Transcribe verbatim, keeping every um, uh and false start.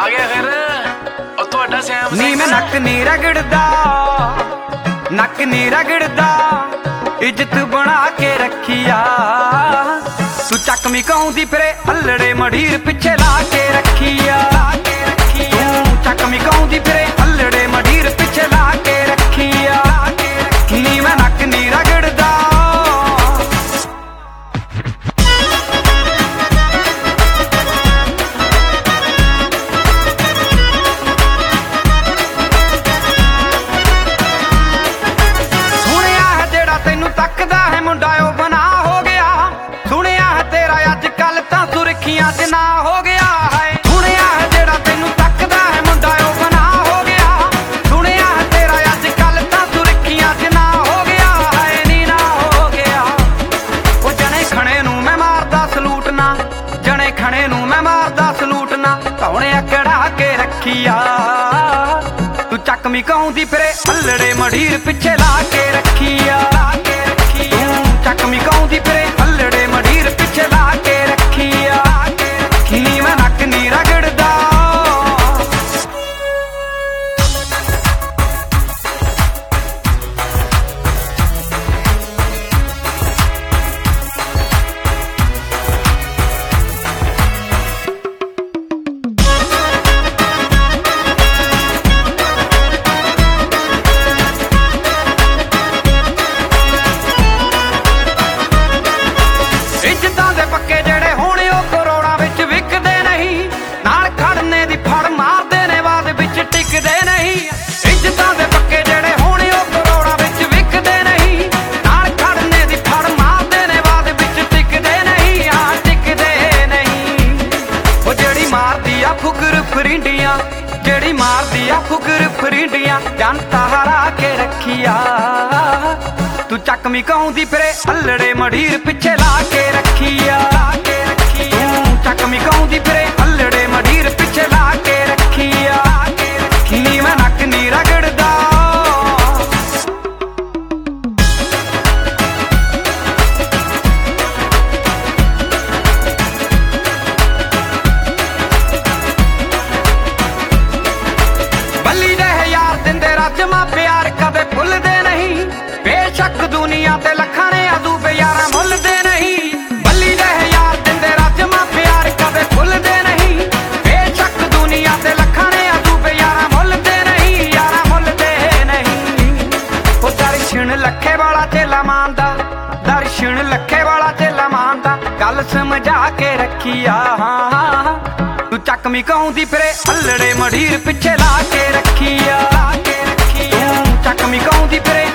ਆ ਗਿਆ ਫਿਰ ਉਹ ਤੁਹਾਡਾ ਸੈਮ ਨੀ ਮੈਂ ਨੱਕ ਨੀ ਰਗੜਦਾ, ਨੱਕ ਨੀ ਰਗੜਦਾ, ਇੱਜ਼ਤ ਬਣਾ ਕੇ ਰੱਖੀਆ। ਤੂੰ ਚੱਕਵੀਂ ਕਹਾਉਂਦੀ ਫਿਰੇ ਹੱਲੜੇ ਮੜੀਰ ਪਿੱਛੇ ਲਾ ਕੇ ਰੱਖੀਆ। ਤੂੰ ਚੱਕਵੀਂ ਕਹਾਉਂਦੀ ਫਿਰੇ ਹੱਲੜੇ ਮੜੀਰ ਪਿੱਛੇ ਲਾ ਕੇ ਰੱਖੀਆ। ਨੀ ਮੈਂ ਨੱਕ ਨੀ ਰਗੜਦਾ। ਤੱਕਦਾ ਹੈ ਮੁੰਡਾ ਉਹ ਬਣਾ ਹੋ ਗਿਆ, ਸੁਣਿਆ ਹੈ ਤੇਰਾ ਅੱਜ ਕੱਲ ਤਾਂ ਸੁਰਖੀਆਂ ਚ ਨਾ ਹੋ ਗਿਆ ਹੈ। ਸੁਣਿਆ ਹੈ ਜਿਹੜਾ ਤੈਨੂੰ ਤੱਕਦਾ ਹੈ ਮੁੰਡਾ ਉਹ ਬਣਾ ਹੋ ਗਿਆ, ਸੁਣਿਆ ਹੈ ਤੇਰਾ ਅੱਜ ਕੱਲ ਤਾਂ ਸੁਰਖੀਆਂ ਚ ਨਾ ਹੋ ਗਿਆ ਹੈ। ਨੀ ਨਾ ਹੋ ਗਿਆ ਉਹ ਜਣੇ ਖਣੇ ਨੂੰ ਮੈਂ ਮਾਰਦਾ ਸਲੂਟ ਨਾ, ਜਣੇ ਖਣੇ ਨੂੰ ਮੈਂ ਮਾਰਦਾ ਸਲੂਟ ਨਾ, ਧੌਣਿਆ ਕੜਾ ਕੇ ਰੱਖੀਆ। ਤੂੰ ਚੱਕਵੀਂ ਕਹਾਉਂਦੀ ਫਿਰੇ ਹੱਲੜੇ ਮੜੀਰ ਪਿੱਛੇ ਲਾ ਕੇ ਰੱਖੀਆ। ਚੱਕਵੀਂ ਕਹਾਉਂਦੀ ਫਿਰੇ ਹੱਲੜੇ ਮੜੀਰ ਪਿੱਛੇ ਲਾ ਕੇ ਰੱਖੀਆ। ਨੀ ਮੈਂ ਨੱਕ ਨੀ ਰਗੜਦਾ। ਇੱਜ਼ਤਾਂ ਦੇ ਪੱਕੇ ਜਿਹੜੇ ਹੋਣ ਉਹ ਕਰੋੜਾਂ ਵਿੱਚ ਵਿਕਦੇ ਨਹੀਂ, ਨਾਲ ਖੜਨੇ ਦੀ ਫੜ ਮਾਰਦੇ ਨੇ ਬਾਅਦ ਵਿੱਚ ਟਿਕਦੇ ਨਹੀਂ। ਇੱਜ਼ਤਾਂ ਦੇ ਪੱਕੇ ਜਿਹੜੇ ਹੋਣ ਉਹ ਕਰੋੜਾਂ ਵਿੱਚ ਵਿਕਦੇ ਨਹੀਂ, ਨਾਲ ਖੜਨੇ ਦੀ ਫੜ ਮਾਰਦੇ ਨੇ ਬਾਅਦ ਵਿੱਚ ਟਿਕਦੇ ਨਹੀਂ। ਹਾਂ ਟਿਕਦੇ ਨਹੀਂ। ਉਹ ਜਿਹੜੀ ਮਾਰਦੀ ਆ ਫੁਕਰ ਫਰਿੰਡੀਆਂ, ਜਿਹੜੀ ਮਾਰਦੀ ਆ ਫੁਕਰ ਫਰਿੰਡੀਆਂ, ਜਨਤਾ ਹਰਾ ਕੇ ਰੱਖੀਆ। ਤੂੰ ਚੱਕਵੀਂ ਕਹਾਉਂਦੀ ਫਿਰੇ ਹੱਲੜੇ ਮੜੀਰ ਪਿੱਛੇ ਲਾ ਕੇ ਰੱਖੀਆ। ਤੂੰ ਚੱਕਵੀਂ ਕਹਾਉਂਦੀ ਫਿਰੇ ਹੱਲੜੇ ਮੜੀਰ ਪਿੱਛੇ ਲਾ ਕੇ ਰੱਖੀਆ। ਨੀ ਮੈਂ ਨੱਕ ਨੀ ਰਗੜਦਾ। ਬੱਲੀ ਦੇ ਯਾਰ ਦਿੰਦੇ ਰਾਜਮਾ ਪਿਆਰ ਕਦੇ ਭੁੱਲਦੇ ਨਹੀਂ, ਬੇਸ਼ੱਕ ਦੁਨੀਆ ਤੇ ਲੱਖਾਂ ਨੇ ਅਦੂਬੇ ਯਾਰਾਂ ਮੁੱਲਦੇ ਨਹੀਂ। ਬੱਲੀ ਦੇ ਯਾਰ ਦਿੰਦੇ ਰਾਜਮਾ ਪਿਆਰ ਕਦੇ ਭੁੱਲਦੇ ਨਹੀਂ, ਬੇਸ਼ੱਕ ਦੁਨੀਆ ਤੇ ਲੱਖਾਂ ਨੇ ਅਦੂਬੇ ਯਾਰਾਂ ਮੁੱਲਦੇ ਨਹੀਂ। ਯਾਰਾਂ ਮੁੱਲਦੇ ਨਹੀਂ। ਉਹ ਦਰਸ਼ਨ ਲੱਖੇ ਵਾਲਾ ਚੇਲਾ ਮਾਨਦਾ, ਦਰਸ਼ਨ ਲੱਖੇ ਵਾਲਾ ਚੇਲਾ ਮਾਨਦਾ, ਗੱਲ ਸਮਝਾ ਕੇ ਰੱਖੀਆ। ਤੂੰ ਚੱਕਵੀਂ ਕਹਾਉਂਦੀ ਫਿਰੇ ਹੱਲੜੇ ਮੜੀਰ ਪਿੱਛੇ ਲਾ ਕੇ ਰੱਖੀਆ। ਤੂੰ ਚੱਕਵੀਂ ਕਹਾਉਂਦੀ ਫਿਰੇ